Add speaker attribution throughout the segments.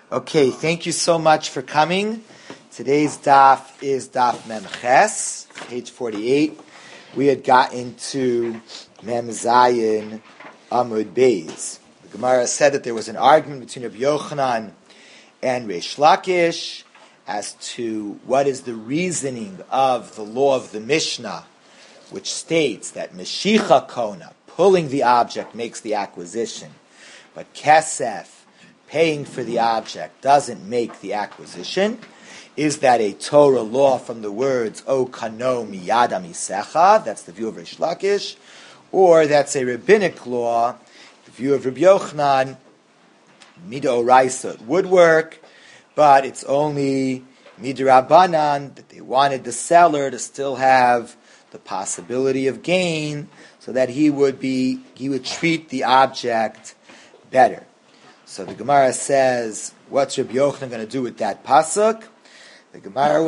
Speaker 1: Okay, thank you so much for coming. Today's daf is daf Mem Ches, page 48. We had gotten to Mem Zayin Amud Beis. The Gemara said that there was an argument between Rabbi Yochanan and Reish Lakish as to what is the reasoning of the law of the Mishnah, which states that Meshicha Kona, pulling the object, makes the acquisition, but Kesef, paying for the object, doesn't make the acquisition. Is that a Torah law from the words O Kano Miyada Misecha? That's the view of Reish Lakish. Or that's a rabbinic law, the view of Rabbi Yochanan, Mido Raisa. It would work, but it's only Midrabanan, that they wanted the seller to still have the possibility of gain, so that he would treat the object better. So the Gemara says, what's Rabbi Yochanan going to do with that pasuk? The Gemara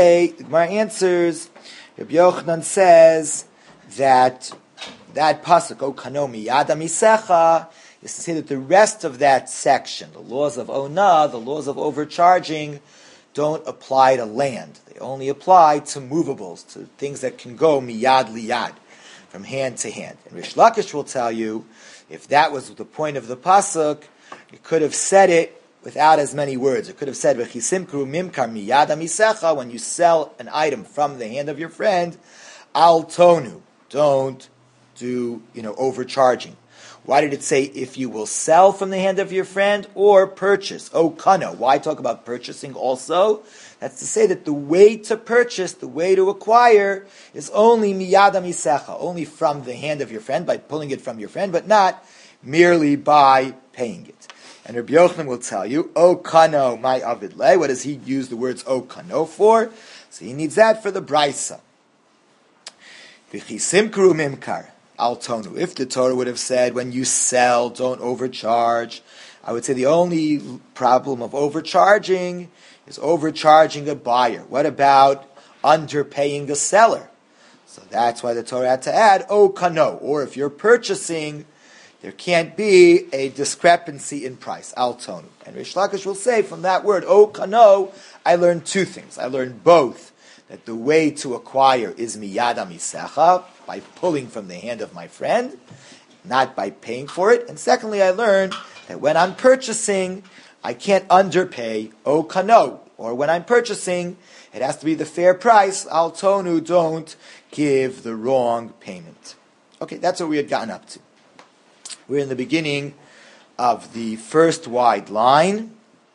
Speaker 1: answers, Rabbi Yochanan says that pasuk, O Kano Miyada Misecha, is to say that the rest of that section, the laws of Ona, the laws of overcharging, don't apply to land. They only apply to movables, to things that can go miyad liyad, from hand to hand. And Reish Lakish will tell you, if that was the point of the pasuk, you could have said it without as many words. It could have said, "V'chisimkru mimkar miyada misecha." When you sell an item from the hand of your friend, al tonu, don't do overcharging. Why did it say if you will sell from the hand of your friend or purchase? O kano. Why talk about purchasing also? That's to say that the way to purchase, the way to acquire, is only miyada misecha, only from the hand of your friend, by pulling it from your friend, but not merely by paying it. And Rabbi Yochanan will tell you, O kano my avid le. What does he use the words O kano for? So he needs that for the brisa. V'chisimkru mimkar al tonu. If the Torah would have said, when you sell, don't overcharge, I would say the only problem of overcharging is overcharging a buyer. What about underpaying a seller? So that's why the Torah had to add O kano. Or if you're purchasing, there can't be a discrepancy in price, al tonu. And Reish Lakish will say, from that word, O kano, I learned two things. I learned both that the way to acquire is miyada misecha, by pulling from the hand of my friend, not by paying for it. And secondly, I learned that when I'm purchasing, I can't underpay, O kano. Or when I'm purchasing, it has to be the fair price, al tonu, don't give the wrong payment. Okay, that's what we had gotten up to. We're in the beginning of the first wide line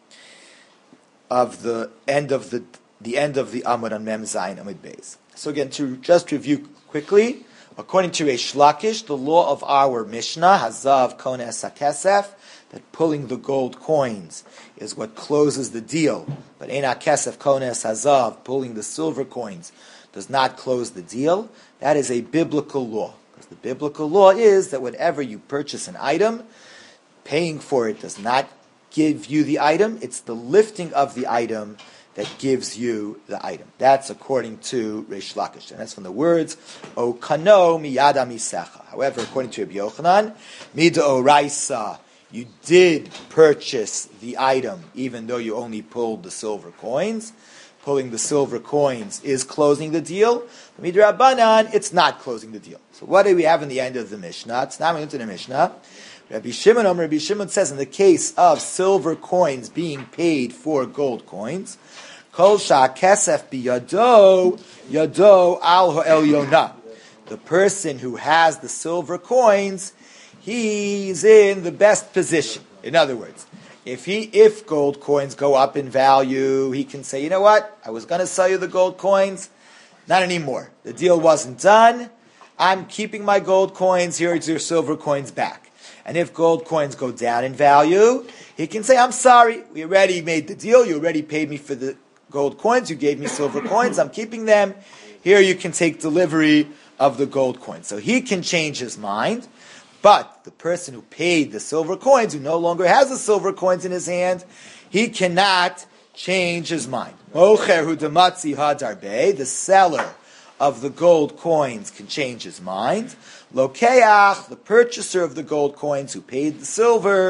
Speaker 1: of the end of the Amud on Mem Zayin Amud Beis. So again, to just review quickly, according to Reish Lakish, the law of our Mishnah, Hazav Kona Esakesef, that pulling the gold coins is what closes the deal, but Eina Kesef Kona Hazav, pulling the silver coins, does not close the deal. That is a biblical law. The biblical law is that whenever you purchase an item, paying for it does not give you the item. It's the lifting of the item that gives you the item. That's according to Reish Lakish. And that's from the words, O kano miyada misecha. However, according to Rabbi Yochanan, mida oraisa, you did purchase the item even though you only pulled the silver coins. Pulling the silver coins is closing the deal. Midrabanan, it's not closing the deal. So what do we have in the end of the Mishnah? It's not into the Mishnah. Rabbi Shimon says in the case of silver coins being paid for gold coins, Kol sha kesef biyado yado al ha'elyona. The person who has the silver coins, he's in the best position. In other words, if gold coins go up in value, he can say, you know what, I was going to sell you the gold coins, not anymore. The deal wasn't done. I'm keeping my gold coins. Here's your silver coins back. And if gold coins go down in value, he can say, I'm sorry, we already made the deal. You already paid me for the gold coins. You gave me silver coins. I'm keeping them. Here you can take delivery of the gold coins. So he can change his mind. But the person who paid the silver coins, who no longer has the silver coins in his hand, he cannot change his mind. Mocher hu dematzi hadarbe, the seller of the gold coins can change his mind. Lokeach, the purchaser of the gold coins who paid the silver,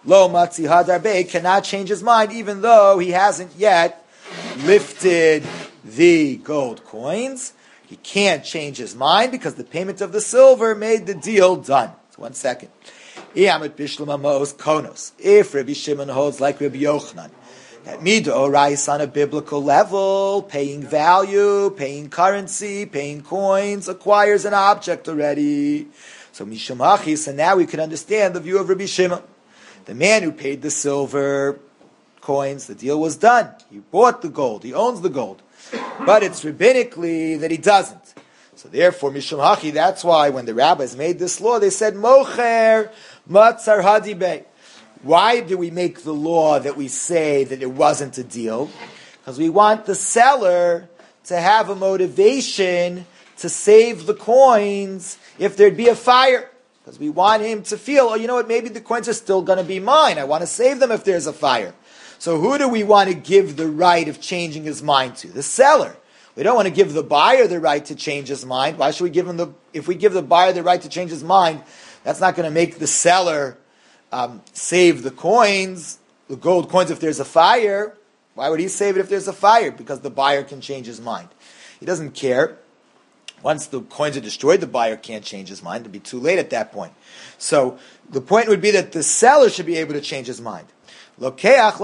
Speaker 1: Lo matzi hadarbe cannot change his mind even though he hasn't yet lifted the gold coins. He can't change his mind because the payment of the silver made the deal done. So 1 second. If Rabbi Shimon holds like Rabbi Yochanan, that midorais on a biblical level, paying value, paying currency, paying coins, acquires an object already. So Mishamachi, so now we can understand the view of Rabbi Shimon. The man who paid the silver coins, the deal was done. He bought the gold, he owns the gold. But it's rabbinically that he doesn't. So therefore, Mishum Hachi, that's why when the rabbis made this law, they said, Mocher Matzar Hadibeh. Why do we make the law that we say that it wasn't a deal? Because we want the seller to have a motivation to save the coins if there'd be a fire. Because we want him to feel, oh, you know what, maybe the coins are still going to be mine. I want to save them if there's a fire. So who do we want to give the right of changing his mind to? The seller. We don't want to give the buyer the right to change his mind. Why should we give him if we give the buyer the right to change his mind, that's not going to make the seller save the coins, the gold coins if there's a fire. Why would he save it if there's a fire? Because the buyer can change his mind. He doesn't care. Once the coins are destroyed, the buyer can't change his mind. It'd be too late at that point. So the point would be that the seller should be able to change his mind. But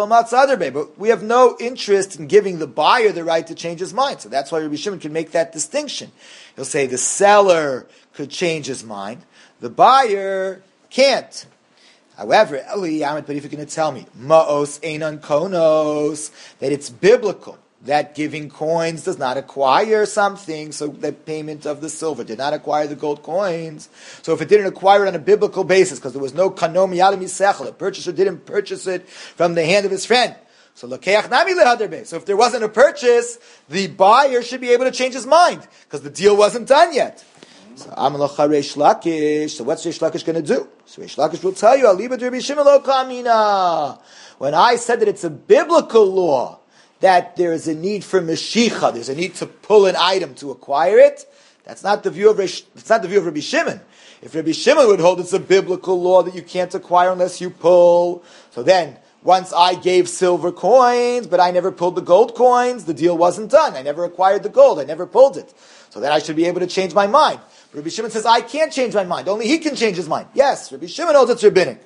Speaker 1: we have no interest in giving the buyer the right to change his mind. So that's why Rabbi Shimon can make that distinction. He'll say the seller could change his mind, the buyer can't. However, but if you're going to tell me, ma'os einan konos, that it's biblical, that giving coins does not acquire something, so the payment of the silver did not acquire the gold coins. So if it didn't acquire it on a biblical basis, because there was no kanom yadim yisechel, the purchaser didn't purchase it from the hand of his friend. So lekeach nami lehaderbe. So if there wasn't a purchase, the buyer should be able to change his mind, because the deal wasn't done yet. So Amalacha Reish Lakish. So what's Reish Lakish going to do? So Reish Lakish will tell you, Aliba Rabbi Shimon lo kamina. When I said that it's a biblical law, that there is a need for Meshicha, there's a need to pull an item to acquire it, that's not the view of Rabbi Shimon. If Rabbi Shimon would hold it's a biblical law that you can't acquire unless you pull, so then, once I gave silver coins, but I never pulled the gold coins, the deal wasn't done. I never acquired the gold, I never pulled it. So then I should be able to change my mind. But Rabbi Shimon says, I can't change my mind, only he can change his mind. Yes, Rabbi Shimon holds it's rabbinic.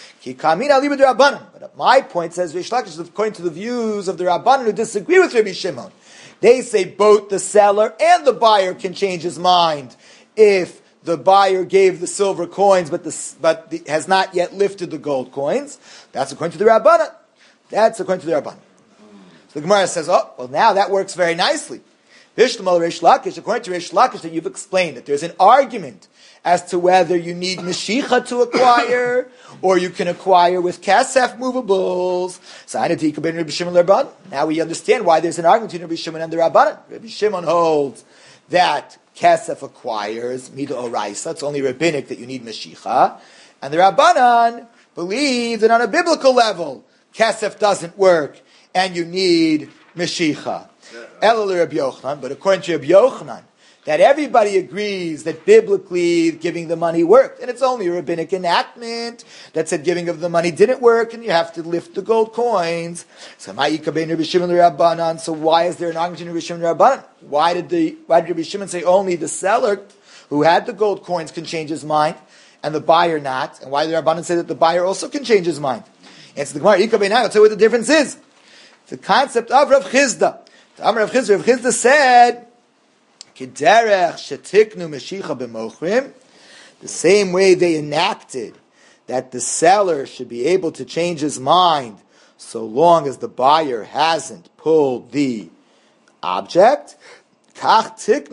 Speaker 1: But my point says, Reish Lakish, according to the views of the Rabbanan who disagree with Rabbi Shimon, they say both the seller and the buyer can change his mind if the buyer gave the silver coins but has not yet lifted the gold coins. That's according to the Rabbanan. So the Gemara says, oh, well now that works very nicely. Vishtamal Reish Lakish, according to Reish Lakish, that you've explained that there's an argument as to whether you need Meshicha to acquire, or you can acquire with Kasef movables. Now we understand why there's an argument between Rabbi Shimon and the Rabbanan. Rabbi Shimon holds that Kasef acquires Mida Oraisa, it's only rabbinic that you need Meshicha, and the Rabbanan believe that on a biblical level, Kasef doesn't work, and you need Meshicha. But according to Rabbi Yochanan, that everybody agrees that biblically giving the money worked. And it's only a rabbinic enactment that said giving of the money didn't work and you have to lift the gold coins. So why is there an argument in Rabbi Shimon and Rabbanan? Why did Rabbi Shimon say only the seller who had the gold coins can change his mind and the buyer not? And why did the Rabbanan say that the buyer also can change his mind? Answer the Gemara, I'll tell you what the difference is. The concept of Rav Chizda. Rav Chizda said, the same way they enacted that the seller should be able to change his mind so long as the buyer hasn't pulled the object. So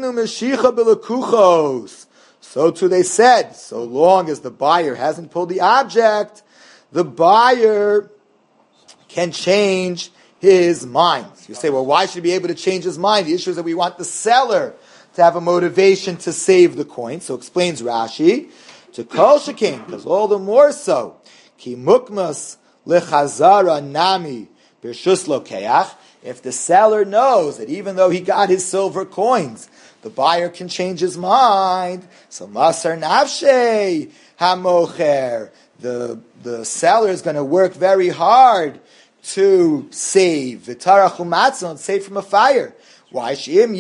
Speaker 1: too they said, so long as the buyer hasn't pulled the object, the buyer can change his mind. You say, well, why should he be able to change his mind? The issue is that we want the seller to have a motivation to save the coin. So explains Rashi, to kol shekein, because all the more so, ki mukmas lechazara nami b'rshus lokeach, if the seller knows that even though he got his silver coins, the buyer can change his mind, so masar nafshei hamocher, the seller is going to work very hard to save. V'tarachumatzon, save from a fire. Why?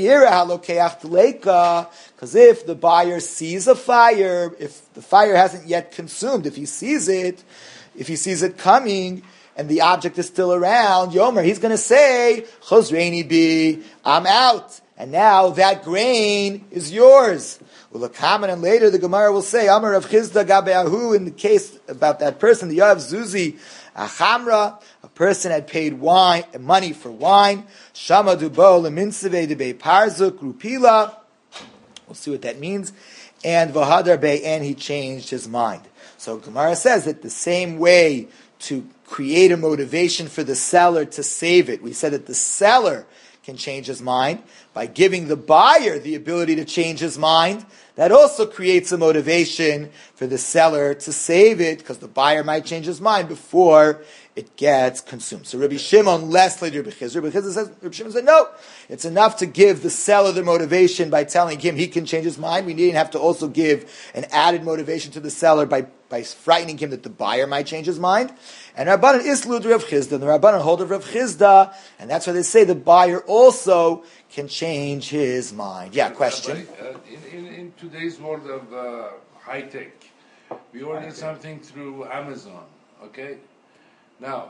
Speaker 1: Because if the buyer sees a fire, if the fire hasn't yet consumed, if he sees it coming, and the object is still around, Yomer, he's going to say, Chosreini bi, I'm out. And now that grain is yours. And later the Gemara will say, Amar Rav Chizda Gabeahu, in the case about that person, the Yav Zuzi Achamra, a person had paid money for wine. Shama Dubo Leminseve Debe Parzuk Rupila. We'll see what that means. And Vahadar Bey, and he changed his mind. So Gemara says that the same way to create a motivation for the seller to save it, we said that the seller can change his mind by giving the buyer the ability to change his mind. That also creates a motivation for the seller to save it, because the buyer might change his mind before it gets consumed. So Rabbi Shimon, less later Rabbi Chizr. Rabbi Shimon said, no, it's enough to give the seller the motivation by telling him he can change his mind. We didn't have to also give an added motivation to the seller by frightening him that the buyer might change his mind. And Rabbanan Islud Rav Chizda, the Rabbanan hold of Rav Chizda, and that's why they say the buyer also can change his mind. Yeah, question?
Speaker 2: In today's world of high tech, we order something through Amazon, okay? Now,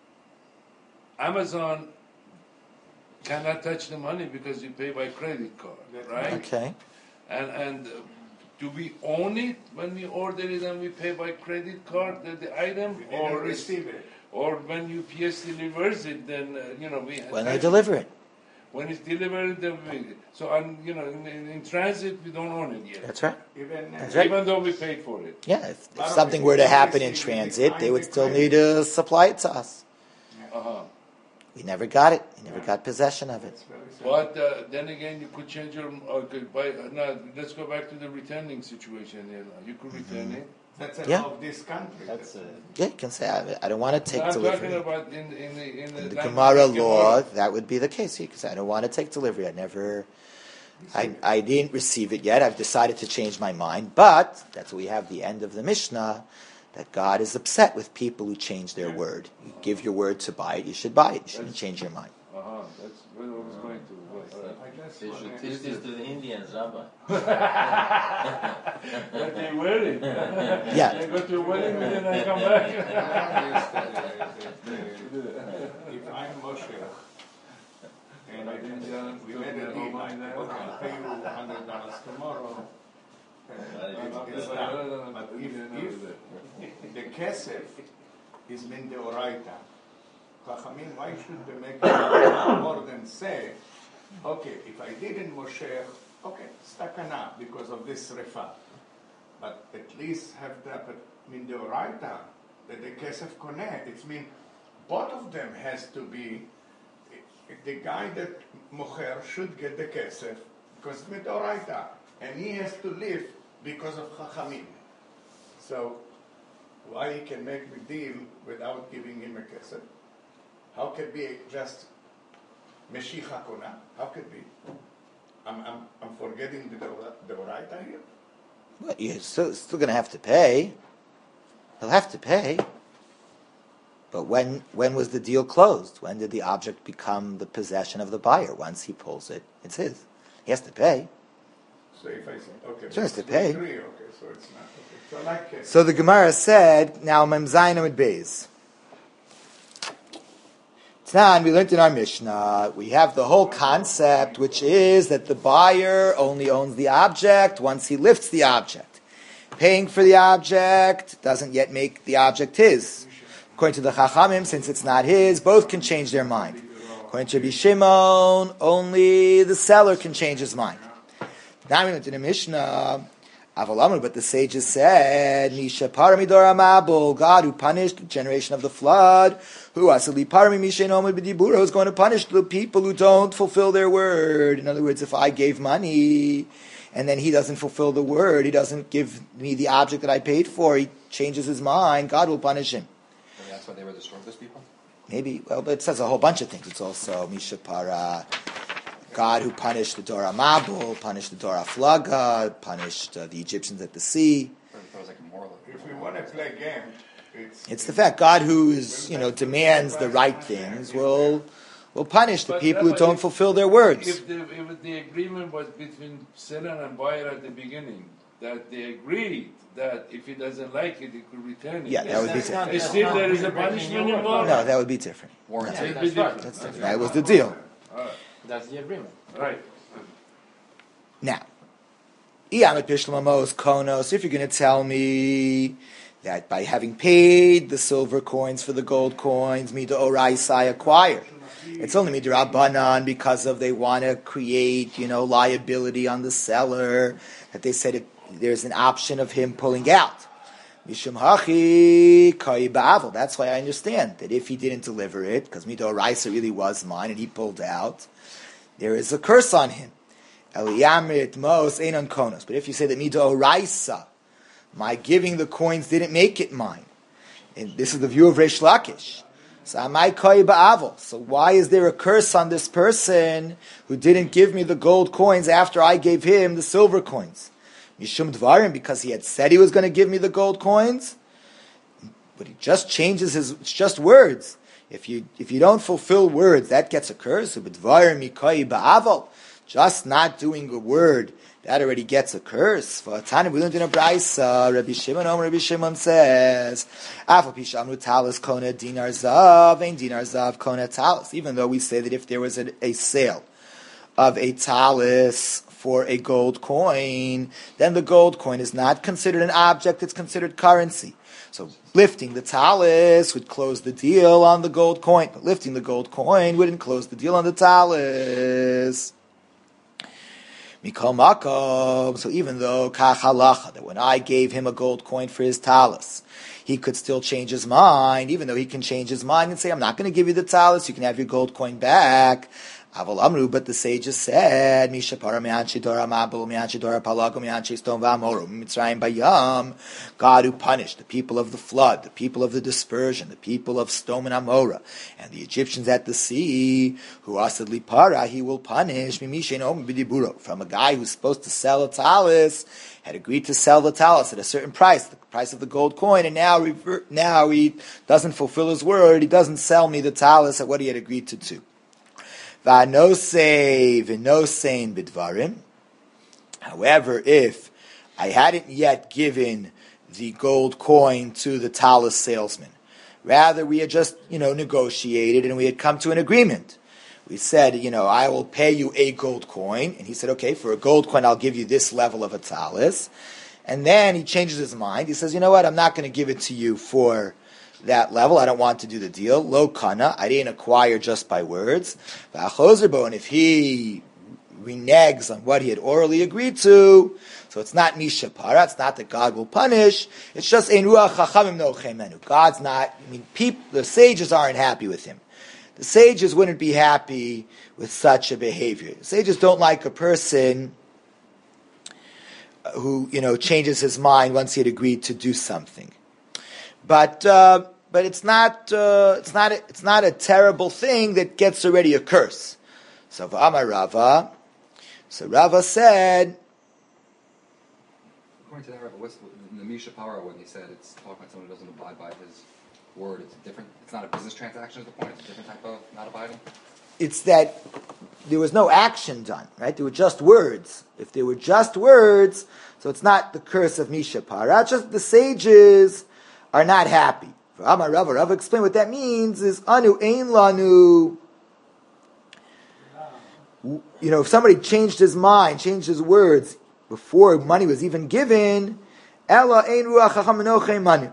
Speaker 2: Amazon cannot touch the money because you pay by credit card, right?
Speaker 1: Okay.
Speaker 2: And do we own it when we order it and we pay by credit card the item, or
Speaker 3: receive it?
Speaker 2: Or when UPS delivers it, then we
Speaker 1: when they deliver it.
Speaker 2: When it's delivered, so in transit we don't own it yet.
Speaker 1: That's right.
Speaker 2: Even though we paid for it.
Speaker 1: Yeah, if something were to happen in transit, they would still need to supply it to us.
Speaker 2: Uh-huh.
Speaker 1: We never got it. We never got possession of it.
Speaker 2: But then again, you could change your. Let's go back to the returning situation. You could return it.
Speaker 3: That's of this country.
Speaker 1: Yeah, you can say I don't want to take delivery.
Speaker 2: I'm talking about in
Speaker 1: the Gemara law, that would be the case. You can say I don't want to take delivery. I didn't receive it yet. I've decided to change my mind. But that's what we have the end of the Mishnah, that God is upset with people who change their word. You give your word to buy it, you should buy it. You shouldn't change your mind.
Speaker 2: That's what I was going to.
Speaker 4: They should teach this to the Indians, Rabbi.
Speaker 2: But they wear it.
Speaker 1: Yeah.
Speaker 2: I go to a wedding and then I come back.
Speaker 3: If I'm Moshe, and we made a deal, I'll pay you $100 tomorrow. It's done. But if the kesef is min deoraita, Chachamim, why should they make it more than say, okay, if I didn't Moshe, okay, stakana because of this refa, but at least have the min deoraita that the kesef koneh. It's mean both of them has to be. The guy that mocher should get the kesef because min deoraita, and he has to live because of Chachamim. So why he can make the deal without giving him a kesef? How could be just Meshicha Kona? How could be? I'm forgetting the Oraita here.
Speaker 1: Well, you're still going to have to pay. He'll have to pay. But when was the deal closed? When did the object become the possession of the buyer? Once he pulls it, it's his. He has to pay.
Speaker 3: So if I say, okay,
Speaker 1: he has to pay.
Speaker 3: Okay, so it's not. Okay. So like
Speaker 1: so the Gemara said, now Mem Zayin Amud Beis. Tan, we learned in our Mishnah, we have the whole concept, which is that the buyer only owns the object once he lifts the object. Paying for the object doesn't yet make the object his. According to the Chachamim, since it's not his, both can change their mind. According to Rabbi Shimon, only the seller can change his mind. Now we learned in the Mishnah, but the sages said, Misha Paramidor Amabul, God who punished the generation of the flood, who Asali Parami Misha Nomad Bidibura, who's going to punish the people who don't fulfill their word. In other words, if I gave money and then he doesn't fulfill the word, he doesn't give me the object that I paid for, he changes his mind, God will punish him.
Speaker 5: And that's why they were the strongest people?
Speaker 1: Maybe, well, but it says a whole bunch of things. It's also Misha Para, God who punished the Dora Mabul, punished the Dora Flaga, punished the Egyptians at the sea.
Speaker 5: Or it was like a moral.
Speaker 3: if we want want to play game,
Speaker 1: It's the fact God, who is demands the right things, will punish the people who don't fulfill their words.
Speaker 2: If the agreement was between seller and buyer at the beginning, that they agreed that if he doesn't like it, he could return it.
Speaker 1: Yeah, that would be different.
Speaker 2: Still, there is a punishment involved.
Speaker 1: No, that would be different.
Speaker 5: Warranty.
Speaker 4: That's right.
Speaker 1: That's different. That was the deal.
Speaker 4: That's the agreement.
Speaker 2: Right.
Speaker 1: Now, Konos, if you're going to tell me that by having paid the silver coins for the gold coins, Mida Oraisa I acquire. It's only Mida Rabbanan because of they want to create, liability on the seller, that they said there's an option of him pulling out. Mishum Hachi Kai Ba'avel. That's why I understand that if he didn't deliver it, because Mida Oraisa really was mine and he pulled out, there is a curse on him. Eliyamrit Mos Einon Konos. But if you say that Mida Oraisa, my giving the coins didn't make it mine, and this is the view of Reish Lakish. So Amai Koi Ba'avel. So why is there a curse on this person who didn't give me the gold coins after I gave him the silver coins? Mishum Dvarim, because he had said he was going to give me the gold coins, but he just changes it's just words. If you don't fulfill words, that gets a curse. But Dvarim Koi Ba'avel. Just not doing a word, that already gets a curse. For Tana, we learned in a Braisa, Rabbi Shimon says, Afal Pishamru Talis Kona Dinar Zav, and Dinar Zav Kona Talis. Even though we say that if there was a sale of a talis for a gold coin, then the gold coin is not considered an object, it's considered currency. So lifting the talis would close the deal on the gold coin, but lifting the gold coin wouldn't close the deal on the talis. Mikol Makom, so even though Kach Halacha, that when I gave him a gold coin for his talis, he could still change his mind, even though he can change his mind and say, I'm not going to give you the talis, you can have your gold coin back. Aval Amru, but the sages said, God who punished the people of the flood, the people of the dispersion, the people of Sodom and Amorah, and the Egyptians at the sea, who asadli para, he will punish from a guy who's supposed to sell a talis, had agreed to sell the talis at a certain price, the price of the gold coin, and now he doesn't fulfill his word, he doesn't sell me the talis at what he had agreed to do. However, if I hadn't yet given the gold coin to the talis salesman, rather we had just, negotiated and we had come to an agreement. We said, I will pay you a gold coin, and he said, okay, for a gold coin I'll give you this level of a talis. And then he changes his mind. He says, you know what, I'm not going to give it to you for that level. I don't want to do the deal. Lo kana, I didn't acquire just by words. And if he reneges on what he had orally agreed to, so it's not misha para, it's not that God will punish, it's just ein ruach chachamim no chemenu. God's not, the sages aren't happy with him. The sages wouldn't be happy with such a behavior. The sages don't like a person who, changes his mind once he had agreed to do something. But it's not a terrible thing that gets already a curse. So Rava said.
Speaker 5: According to that, Rava, what's the Misha Para when he said it's talking about someone who doesn't abide by his word? It's different. It's not a business transaction. Is the point? It's a different type of not abiding.
Speaker 1: It's that there was no action done, right? There were just words. If there were just words, so it's not the curse of Misha Para. Just the sages are not happy. Rava explained what that means is anu ein lanu. If somebody changed his mind, changed his words before money was even given, ella ein ruach chacham enochei manu.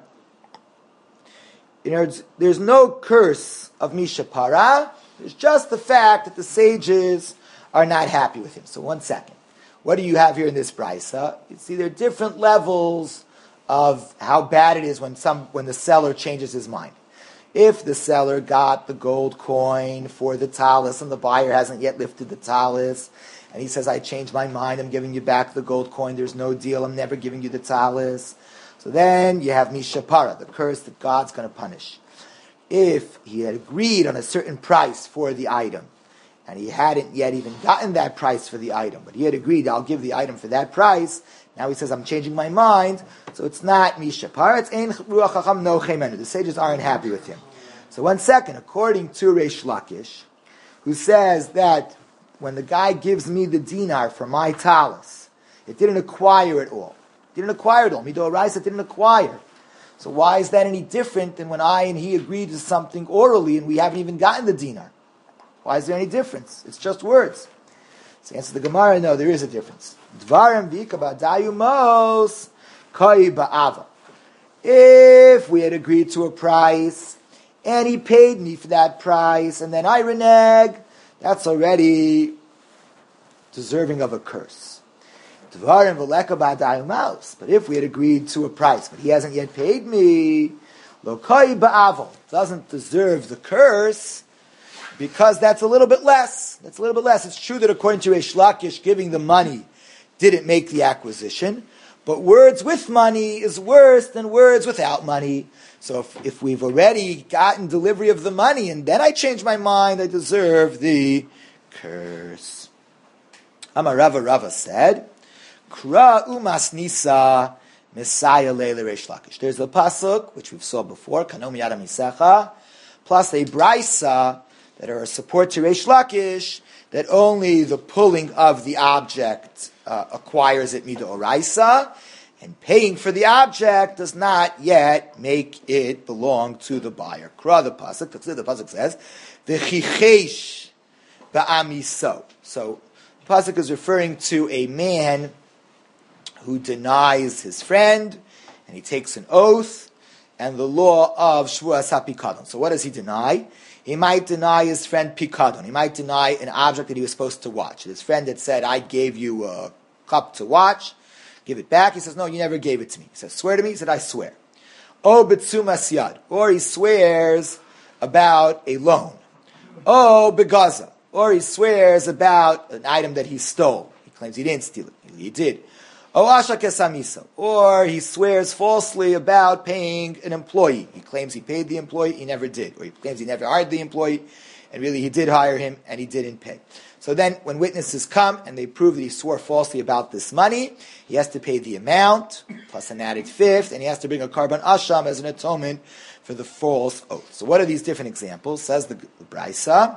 Speaker 1: There's no curse of Misha Para. There's just the fact that the sages are not happy with him. So 1 second. What do you have here in this brisa? You see there are different levels of how bad it is when the seller changes his mind. If the seller got the gold coin for the talis and the buyer hasn't yet lifted the talis, and he says, I changed my mind, I'm giving you back the gold coin, there's no deal, I'm never giving you the talis. So then you have Misha Para, the curse that God's going to punish. If he had agreed on a certain price for the item, and he hadn't yet even gotten that price for the item, but he had agreed, I'll give the item for that price. Now he says, I'm changing my mind, so it's not Mishapar, it's Ein Ruach Chacham No Chemenu. The sages aren't happy with him. So 1 second, according to Reish Lakish, who says that when the guy gives me the dinar for my talis, it didn't acquire it all. It didn't acquire it all. Midoraisa didn't acquire. So why is that any different than when I and he agreed to something orally and we haven't even gotten the dinar? Why is there any difference? It's just words. So answer the Gemara, no, there is a difference. Dvarim v'ika ba'dayumos koi ba'ava. If we had agreed to a price and he paid me for that price and then I renege, that's already deserving of a curse. Dvarim v'leka ba'dayumos. But if we had agreed to a price but he hasn't yet paid me, lo koi ba'ava, doesn't deserve the curse, because that's a little bit less. That's a little bit less. It's true that according to Reish Lakish, giving the money didn't make the acquisition, but words with money is worse than words without money. So if we've already gotten delivery of the money and then I change my mind, I deserve the curse. Amar Rava said, Kra umas nisa Messiah leile Reish Lakish. There's a pasuk, which we've saw before, Kanom Yada Misecha, plus a brisa that are a support to Reish Lakish, that only the pulling of the object acquires it midoraisa, and paying for the object does not yet make it belong to the buyer. Kra the pasuk says, v'chichesh ba'amiso. So the pasuk is referring to a man who denies his friend, and he takes an oath, and the law of Shvuas HaPikadon. So what does he deny? He might deny his friend Pikadon. He might deny an object that he was supposed to watch. His friend had said, I gave you a cup to watch, give it back. He says, no, you never gave it to me. He says, swear to me? He said, I swear. O Betsumas Yad. Or he swears about a loan. O Begaza. Or he swears about an item that he stole. He claims he didn't steal it. He did. O Asha Kesamiso. Or he swears falsely about paying an employee. He claims he paid the employee, he never did. Or he claims he never hired the employee, and really he did hire him, and he didn't pay. So then, when witnesses come, and they prove that he swore falsely about this money, he has to pay the amount, plus an added fifth, and he has to bring a Karban Asham as an atonement for the false oath. So what are these different examples? Says the Brisa.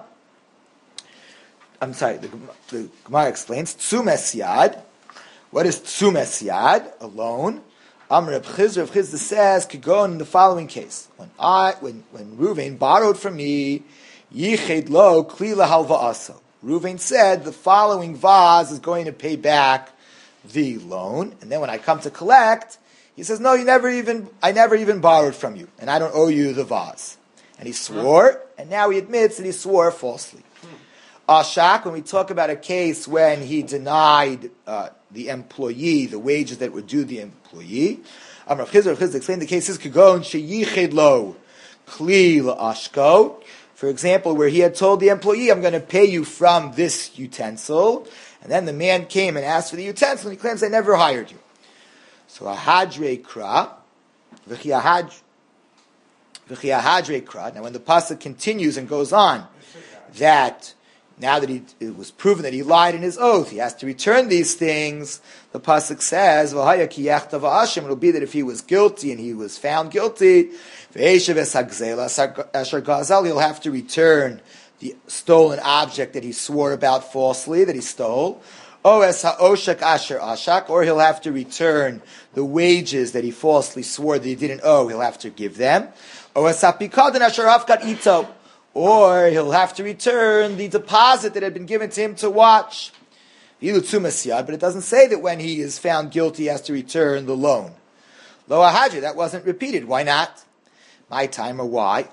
Speaker 1: I'm sorry, the Gemara explains, Tzumes Yad. What is Tzumes Yad? A loan. Reb Chizda says, could go in the following case. When Reuven borrowed from me, Yiched lo klila halva aso. Reuven said, the following vase is going to pay back the loan. And then when I come to collect, he says, no, I never even borrowed from you, and I don't owe you the vase. And he swore, and now he admits that he swore falsely. Ashak, when we talk about a case when he denied the employee the wages that were due the employee, Rav Chizda explained the case is Kagon Sheyiched Lo Kli Ashko. For example, where he had told the employee, I'm going to pay you from this utensil, and then the man came and asked for the utensil, and he claims I never hired you. So Ahadre Kra, V'chiahadre Kra. Now when the pasuk continues and goes on, that now that it was proven that he lied in his oath, he has to return these things. The pasuk says, it'll be that if he was guilty and he was found guilty, he'll have to return the stolen object that he swore about falsely, that he stole. Or he'll have to return the wages that he falsely swore that he didn't owe, he'll have to give them. Or he'll have to return the deposit that had been given to him to watch. But it doesn't say that when he is found guilty, he has to return the loan. Lo ahadri, that wasn't repeated. Why not? My time, or why?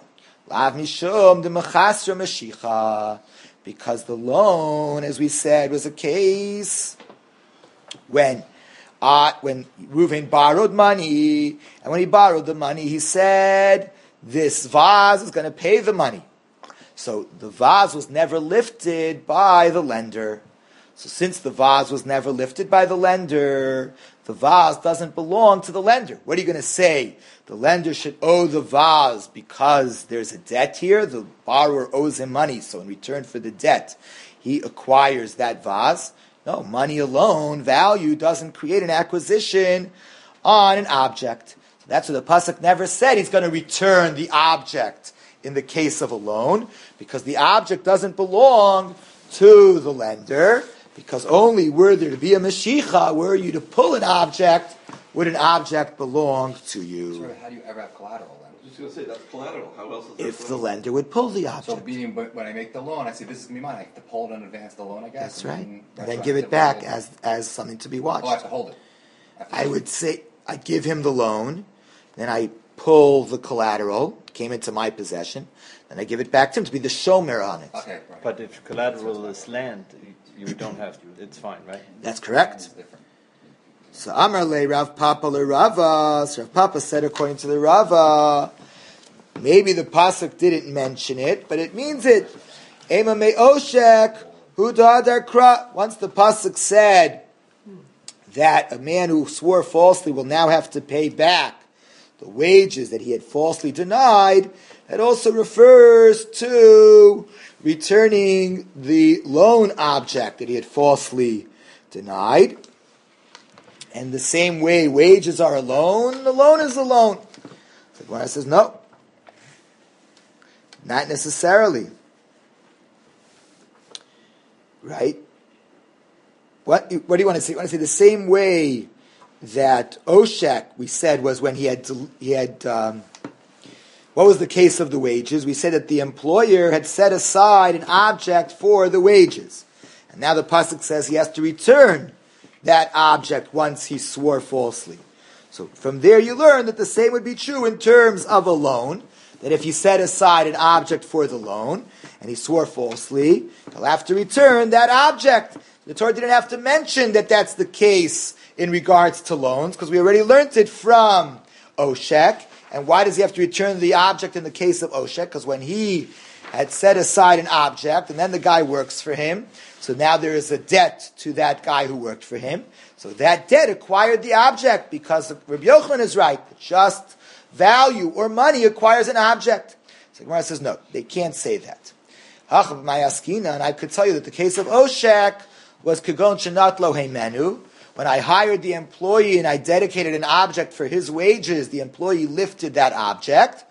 Speaker 1: Because the loan, as we said, was a case when Reuven borrowed money, and when he borrowed the money, he said, this vase is going to pay the money. So the vase was never lifted by the lender. So since the vase was never lifted by the lender, the vase doesn't belong to the lender. What are you going to say? The lender should owe the vase because there's a debt here. The borrower owes him money, so in return for the debt, he acquires that vase. No, money alone, value, doesn't create an acquisition on an object. So that's what the pasuk never said. He's going to return the object in the case of a loan, because the object doesn't belong to the lender. Because only were there to be a Mashiach, were you to pull an object, would an object belong to you.
Speaker 5: So how do you ever have collateral then?
Speaker 6: I was just going to say, that's collateral. How else is that
Speaker 1: If the
Speaker 6: collateral?
Speaker 1: lender would pull the object.
Speaker 5: So being, when I make the loan, I say, this is me mine. I have to pull it in advance the loan, I guess.
Speaker 1: That's right. And then give it back as something to be watched.
Speaker 5: Oh, I have to hold it.
Speaker 1: I would say, I give him the loan, then I pull the collateral, came into my possession, then I give it back to him to be the shomer on it.
Speaker 5: Okay, right.
Speaker 7: But if collateral is land, you don't have to. It's fine, right?
Speaker 1: That's correct.
Speaker 5: It's different.
Speaker 1: So Amar le Rav Papa le Rava. So Rav Papa said, according to the Rava, maybe the pasuk didn't mention it, but it means it. Ema me oshek hu da'adar kra. Once the pasuk said that a man who swore falsely will now have to pay back the wages that he had falsely denied, it also refers to returning the loan object that he had falsely denied. And the same way wages are a loan, the loan is a loan. So the Gemara says, no, not necessarily. Right? What do you want to say? You want to say the same way that Oshek, we said, was when he had what was the case of the wages? We said that the employer had set aside an object for the wages. And now the pasuk says he has to return that object once he swore falsely. So from there you learn that the same would be true in terms of a loan, that if he set aside an object for the loan, and he swore falsely, he'll have to return that object. The Torah didn't have to mention that that's the case in regards to loans, because we already learned it from Oshek. And why does he have to return the object in the case of Oshek? Because when he had set aside an object, and then the guy works for him, so now there is a debt to that guy who worked for him. So that debt acquired the object, because Rabbi Yochanan is right. That just value or money acquires an object. So Gemara says, no, they can't say that. And I could tell you that the case of Oshek was Kagon Shenat Lo Heimenu. When I hired the employee and I dedicated an object for his wages, the employee lifted that object.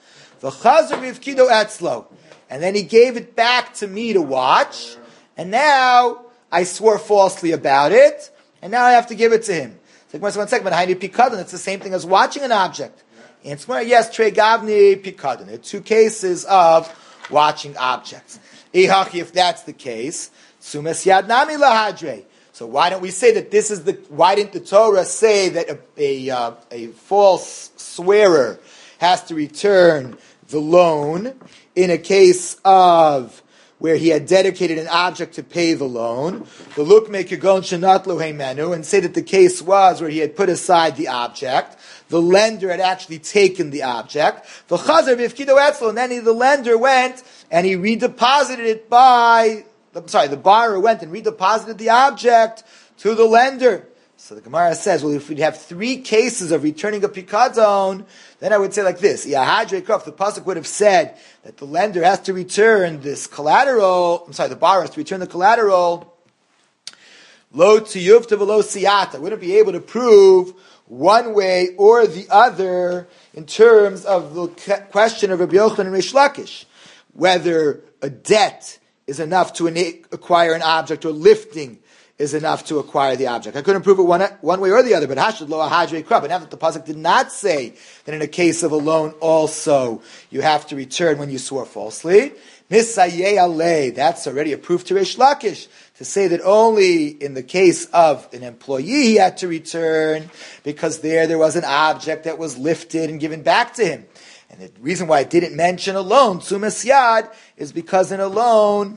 Speaker 1: And then he gave it back to me to watch. And now I swore falsely about it. And now I have to give it to him. So one second, but Pikadon, it's the same thing as watching an object. And it's yes, Trey Gavni Pikadon. There are two cases of watching objects. If that's the case, Sumes Yad Nami Lahadre. So why don't we say that this is the? Why didn't the Torah say that a false swearer has to return the loan in a case of where he had dedicated an object to pay the loan? The look make kagon shenat lo heimenu, and say that the case was where he had put aside the object. The lender had actually taken the object. The chazer v'ifkido etzlo, and then the lender went and he redeposited it the borrower went and redeposited the object to the lender. So the Gemara says, well, if we'd have three cases of returning a pikadon, then I would say like this. The pasuk would have said that the lender has to return this collateral, the borrower has to return the collateral, lo tiyuvta v'lo siyata. Wouldn't be able to prove one way or the other in terms of the question of Rabbi Yochanan and Rish Lakish, whether a debt is enough to acquire an object, or lifting is enough to acquire the object. I couldn't prove it one way or the other, but Hashad lo ahadre krab. But now that the pasuk did not say that in a case of a loan also you have to return when you swore falsely, nisayeh alei, that's already a proof to Rish Lakish, to say that only in the case of an employee he had to return, because there was an object that was lifted and given back to him. And the reason why I didn't mention a loan, Tzumas Yad, is because in a loan,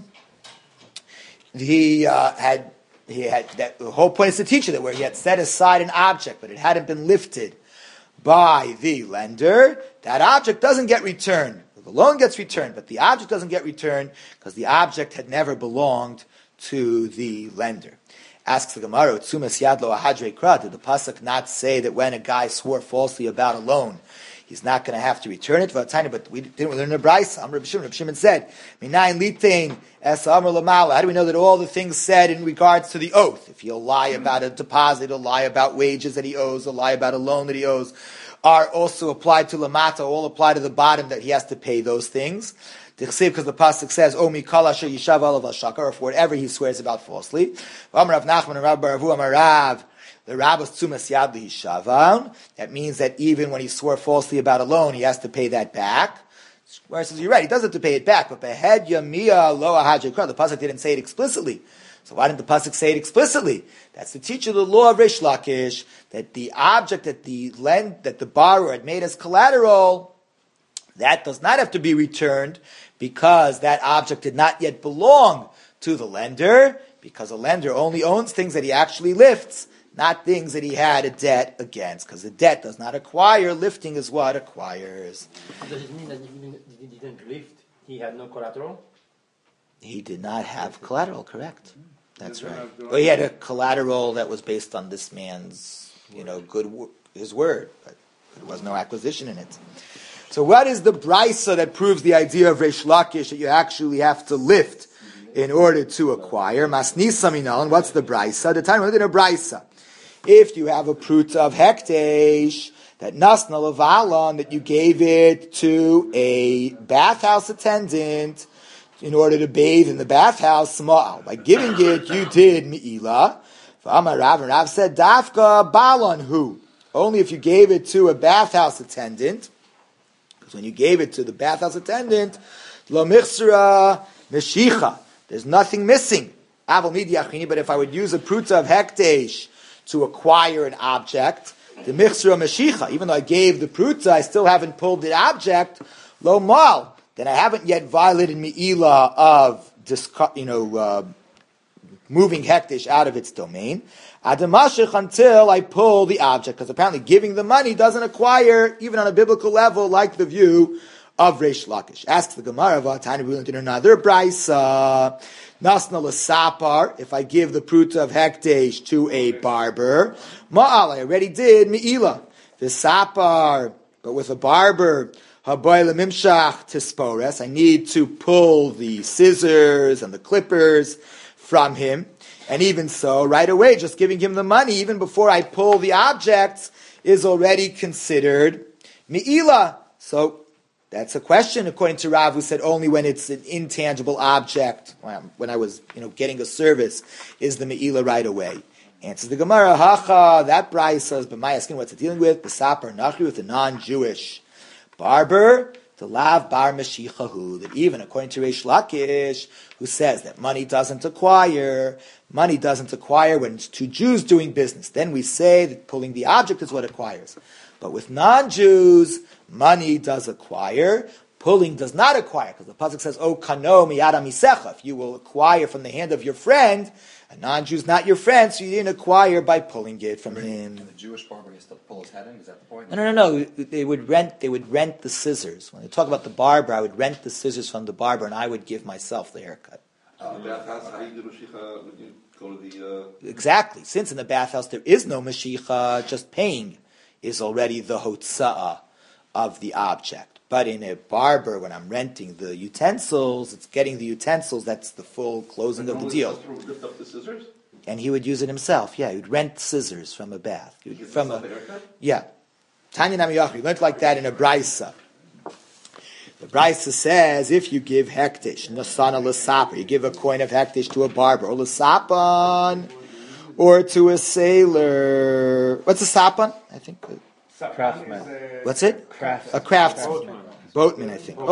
Speaker 1: he had that the whole point is to teach you that where he had set aside an object, but it hadn't been lifted by the lender, that object doesn't get returned. The loan gets returned, but the object doesn't get returned because the object had never belonged to the lender. Asks the Gemara, Tzumas Yad Lo Ahadrei Kra, did the Pasuk not say that when a guy swore falsely about a loan, he's not going to have to return it? But we didn't learn a Brisa. Rabbi Shimon said, Minayin Litain Es Amar Lamala. How do we know that all the things said in regards to the oath, if he'll lie about a deposit, he'll lie about wages that he owes, he'll lie about a loan that he owes, are also applied to Lamata, all apply to the bottom that he has to pay those things? Because the pasuk says, "O mikala asher yishav alav shakar," or for whatever he swears about falsely. That means that even when he swore falsely about a loan, he has to pay that back. Where it says, you're right, he does have to pay it back. But behed yamia lo ahadrei kra, the pasuk didn't say it explicitly. So why didn't the pasuk say it explicitly? That's to teach you the law of Rish Lakish, that the object that the borrower had made as collateral, that does not have to be returned, because that object did not yet belong to the lender, because a lender only owns things that he actually lifts, not things that he had a debt against, because the debt does not acquire, lifting is what acquires.
Speaker 8: Does it mean that he didn't lift? He had no collateral?
Speaker 1: He did not have collateral, correct. That's right. Well, he had a collateral that was based on this man's, his word, but there was no acquisition in it. So what is the brisa that proves the idea of Reish Lakish that you actually have to lift in order to acquire? Masnisa minal, what's the brisa? The time we're looking at a brisa. If you have a pruta of hektesh, that nasna levalon, that you gave it to a bathhouse attendant in order to bathe in the bathhouse, small. By giving it, you did mi'ila. Amar Rav, and Rav said, dafka balon hu. Only if you gave it to a bathhouse attendant. Because when you gave it to the bathhouse attendant, lo michsera meshicha, there's nothing missing. Aval midi achini, but if I would use a pruta of hektesh to acquire an object, the michsera meshicha, even though I gave the pruta, I still haven't pulled the object, lo mal, then I haven't yet violated mi'ila of moving hektish out of its domain. Adamashich, until I pull the object, because apparently giving the money doesn't acquire, even on a biblical level, like the view of Reish Lakish. Asks the Gemara, Vatani, we learned in another brisa, Nasna l'sapar, if I give the pruta of hektish to a barber, ma'al, I already did mi'ila. V'sapar, but with a barber, haboy lemimshach tispores, I need to pull the scissors and the clippers from him. And even so, right away, just giving him the money, even before I pull the objects, is already considered mi'ila. So, that's a question, according to Rav, who said only when it's an intangible object, when I was, getting a service, is the me'ila right away. Answers the Gemara, hacha, that brayso says, but my asking what's it dealing with? The sapar nachri, with a non-Jewish barber, the lav bar meshichahu, that even according to Reish Lakish, who says that money doesn't acquire when it's two Jews doing business. Then we say that pulling the object is what acquires. But with non-Jews, money does acquire, pulling does not acquire, because the pasuk says, "O kano miyada misecha." If you will acquire from the hand of your friend, a non-Jew's not your friend, so you didn't acquire by pulling it from him.
Speaker 5: And the Jewish barber has to pull his head in. Is that the point?
Speaker 1: No. They would rent the scissors. When they talk about the barber, I would rent the scissors from the barber, and I would give myself the haircut.
Speaker 6: Bathhouse, how do you do Mashiach when you go to the...
Speaker 1: Exactly. Since in the bathhouse there is no Mashiach, just paying is already the hotza'ah of the object. But in a barber, when I'm renting the utensils, it's getting the utensils, that's the full closing of the deal.
Speaker 6: Lift up the scissors?
Speaker 1: And he would use it himself. Yeah, he would rent scissors from a bath.
Speaker 6: From a haircut?
Speaker 1: Yeah. Tanya Namiyach, we learned like that in a brisa. The brisa says, if you give hektish, nasana l'sapar, you give a coin of hektish to a barber, or l'sapan, or to a sailor. What's a sapan? I think.
Speaker 7: Craftsman.
Speaker 1: What's it?
Speaker 7: Craftsman.
Speaker 1: A craftsman. Boatman, I think.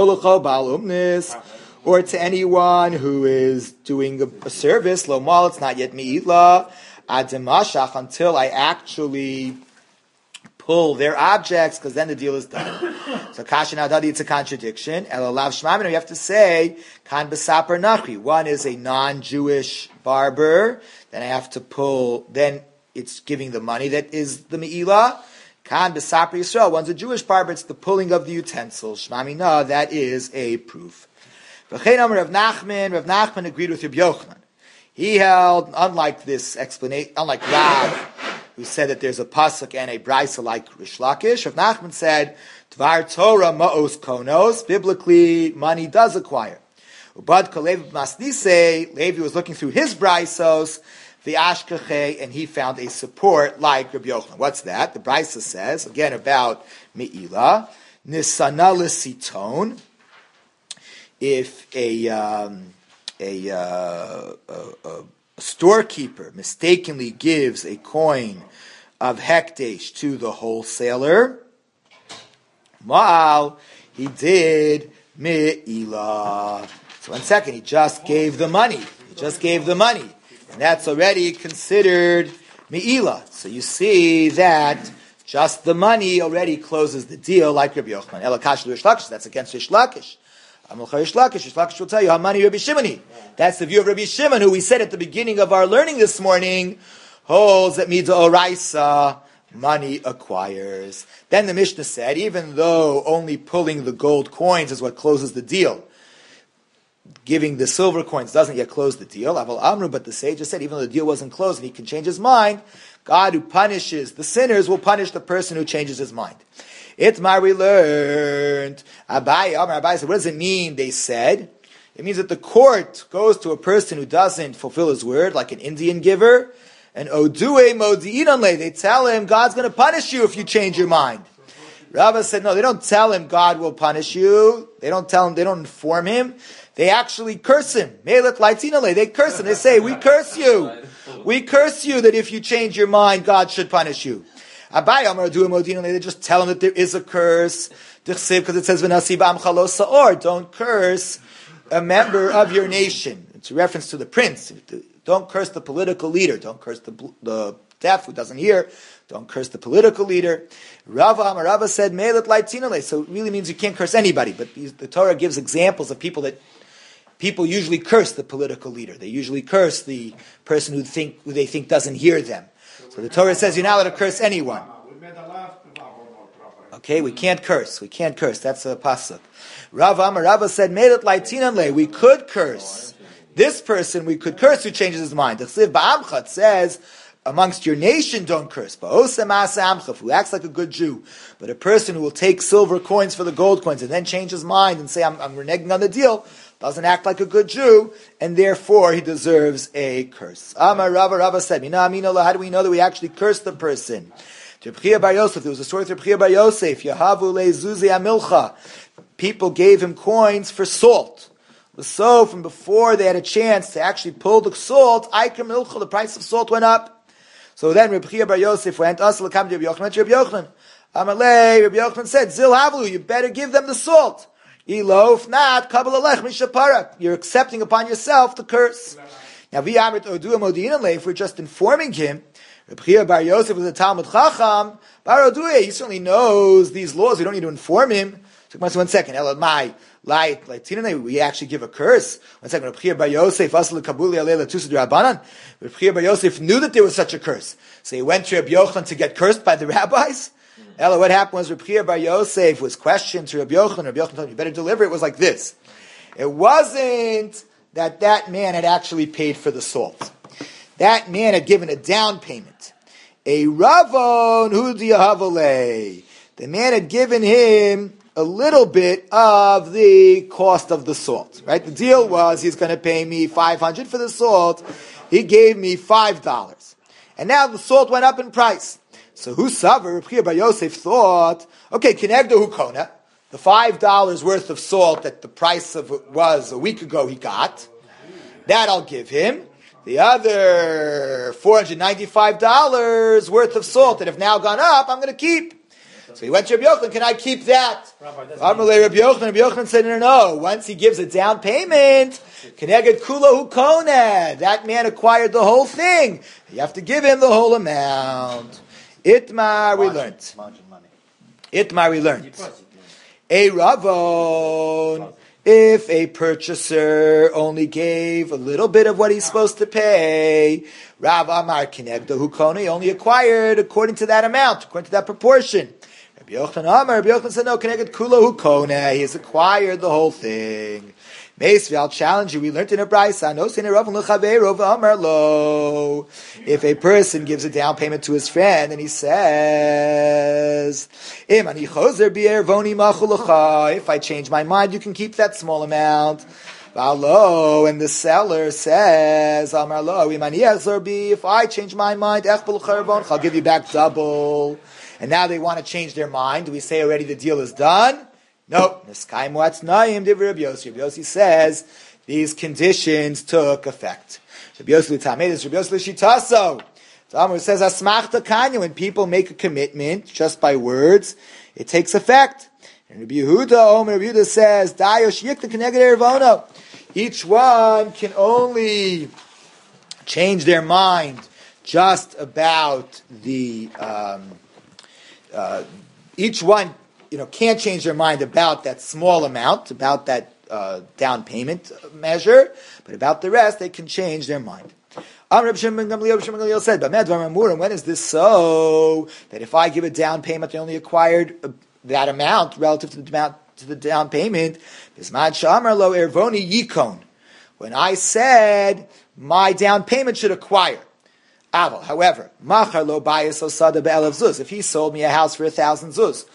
Speaker 1: Or to anyone who is doing a service, lo mal, it's not yet mi'ila, ademashach, until I actually pull their objects, because then the deal is done. So kashin adadi, it's a contradiction. Elalav shmamino, you have to say, kan b'sapar nachri. One is a non-Jewish barber, then I have to pull, then it's giving the money that is the mi'ila. Kan b'sapar Yisrael, one's a Jewish barber, it's the pulling of the utensils. Shmamina, that is a proof. Rav Nachman agreed with Rabbi Yochanan. He held, unlike this explanation, unlike Rav, who said that there's a pasuk and a brisa like Rish Lakish, Rav Nachman said, Tvar Torah ma'os konos, biblically money does acquire. Ubad Kalev Masnise, Levi was looking through his brisos, the Ashkache, and he found a support like Rabbi Yochanan. What's that? The brisa says, again about Me'ila, Nisana L'siton, if a storekeeper mistakenly gives a coin of hekdesh to the wholesaler, Ma'al, he did Me'ila. So 1 second, he just gave the money. And that's already considered Me'ila. So you see that just the money already closes the deal like Rabbi Yochanan. Elakash Rish Lakish, that's against Rish Lakish. Rish Lakish will tell you how money Rabbi Shimoni. That's the view of Rabbi Shimon, who we said at the beginning of our learning this morning, holds that Midah Oraisa, money acquires. Then the Mishnah said, even though only pulling the gold coins is what closes the deal, giving the silver coins doesn't yet close the deal. Aval Amru, but the sages said, even though the deal wasn't closed and he can change his mind, God who punishes the sinners will punish the person who changes his mind. Itmar, we learned. Abai said, what does it mean? They said, it means that the court goes to a person who doesn't fulfill his word, like an Indian giver, and Odue Modi'inanle, they tell him, God's going to punish you if you change your mind. Rava said, no, they don't tell him God will punish you. They don't tell him, they don't inform him. They actually curse him. They curse him. They say, we curse you. We curse you that if you change your mind, God should punish you. They just tell him that there is a curse. Because it says, don't curse a member of your nation. It's a reference to the prince. Don't curse the political leader. Don't curse the deaf who doesn't hear. Don't curse the political leader. Rava said, so it really means you can't curse anybody. But the Torah gives examples of people usually curse the political leader. They usually curse the person who they think doesn't hear them. So the Torah says you're not allowed to curse anyone. Okay, we can't curse. That's a pasuk. Rava said, we could curse. This person we could curse who changes his mind. The Chsiv Ba'amcha says, amongst your nation don't curse. Who acts like a good Jew. But a person who will take silver coins for the gold coins and then change his mind and say, I'm reneging on the deal, doesn't act like a good Jew, and therefore he deserves a curse. Amar Rava said, how do we know that we actually curse the person? There was a story of Reb Chia Bar Yosef, Yahavu le'zuzi amilcha. People gave him coins for salt. So from before they had a chance to actually pull the salt, the price of salt went up. So then Reb Chia Bar Yosef went, Asal Kam to Reb Yochanan. Amalei, Reb Yochanan said, Zil Havlu, you better give them the salt. Ilo, if not, Kabbalah Lech Mishapara. You're accepting upon yourself the curse. Now, if we're just informing him, Reb Chia Bar Yosef was a Talmud Chacham, Bar Oduye, he certainly knows these laws, we don't need to inform him. So 1 second, we actually give a curse. 1 second, Reb Chia Bar Yosef, Reb Chia Bar Yosef knew that there was such a curse. So he went to Reb Yochanan to get cursed by the rabbis. Ella, what happened was Reb Chia Bar Yosef was questioned to Reb Yochanan. Reb Yochanan told him, you better deliver. It was like this. It wasn't that man had actually paid for the salt. That man had given a down payment. A ravon hudiyahavale. The man had given him a little bit of the cost of the salt. Right? The deal was he's going to pay me $500 for the salt. He gave me $5. And now the salt went up in price. So who suffered? Reb Chia Bar Yosef thought, okay, Kenegdo Hukona, the $5 worth of salt that the price of it was a week ago he got, that I'll give him. The other $495 worth of salt that have now gone up, I'm going to keep. So he went to Rabbi Yochanan, can I keep that? Rabbi Yochanan said, no. Once he gives a down payment, Keneged Kula Hukona, that man acquired the whole thing. You have to give him the whole amount. Itmar, we learned. A Ravon, if a purchaser only gave a little bit of what he's supposed to pay, Rav Amar Kenegdo Hukona, he only acquired according to that amount, according to that proportion. Rabbi Yochanan said, no, Keneged Kula Hukona, he has acquired the whole thing. Meisvi, I'll challenge you. We learned in a braysa, no sin Rav l'chaveiro v'amar lo. If a person gives a down payment to his friend and he says, Im ani chozer bi'ervoni machu l'cha. If I change my mind, you can keep that small amount. V'alo, and the seller says, Amar lo, im ani echzer bi. If I change my mind, ech b'l'cha ervon, I'll give you back double. And now they want to change their mind. Do we say already the deal is done? Nope. Rabbi Yossi says these conditions took effect. Rabbi Yossi Shitaso. It says Asmachta Kanya, when people make a commitment just by words, it takes effect. And Rabbi Yehuda says, each one can only change their mind just about the each one can't change their mind about that small amount, about that down payment measure, but about the rest, they can change their mind. Reb Shimon ben Gamliel said, when is this so, that if I give a down payment, they only acquired that amount relative to the down payment? When I said my down payment should acquire. However, if he sold me a house for 1,000 zuz,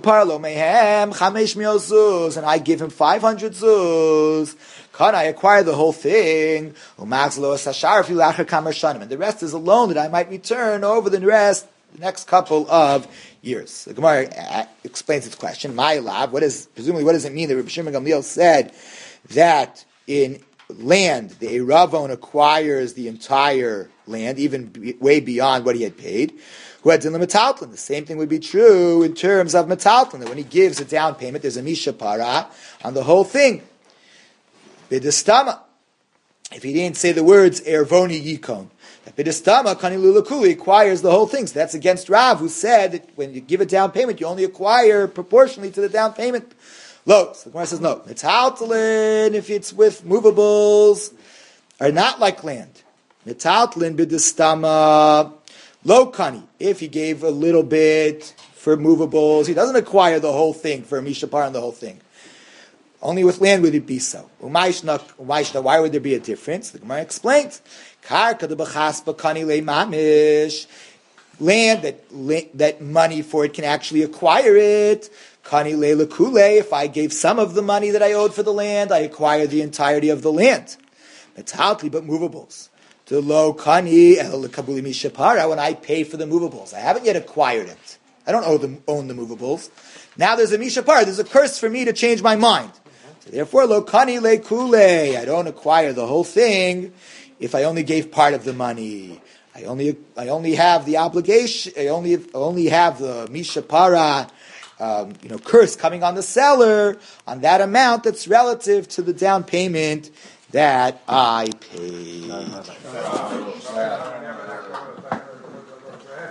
Speaker 1: and I give him 500 zuz, can I acquire the whole thing? And the rest is a loan that I might return over the next couple of years. The Gemara explains its question. What does it mean that Rabbi Shimon Gamliel said that in land, the Eiravon acquires the entire land, even way beyond what he had paid? Who had in the metaltlin? The same thing would be true in terms of metaltlin, that when he gives a down payment, there's a mishapara on the whole thing. Bidistama, if he didn't say the words ervoni yikon, that bidistama kanilulakuli acquires the whole thing. So that's against Rav, who said that when you give a down payment, you only acquire proportionally to the down payment. So the Gemara says no. Metaltlin, if it's with movables, are not like land. Metaltlin bidistama. Lo kani, if he gave a little bit for movables, he doesn't acquire the whole thing for a mishapar and the whole thing. Only with land would it be so. Why would there be a difference? The Gemara explains. Karka de b'chaspa kani le mamish. Land that money for it can actually acquire it. Kani le lekule. If I gave some of the money that I owed for the land, I acquire the entirety of the land. Metaltli, but movables. The low kani el kabuli mishapara, when I pay for the movables, I haven't yet acquired it. I don't own the movables. Now there's a mishapara. There's a curse for me to change my mind. So therefore, lo kani le kule. I don't acquire the whole thing if I only gave part of the money. I only have the obligation. I only have the mishapara. Curse coming on the seller on that amount that's relative to the down payment that I paid.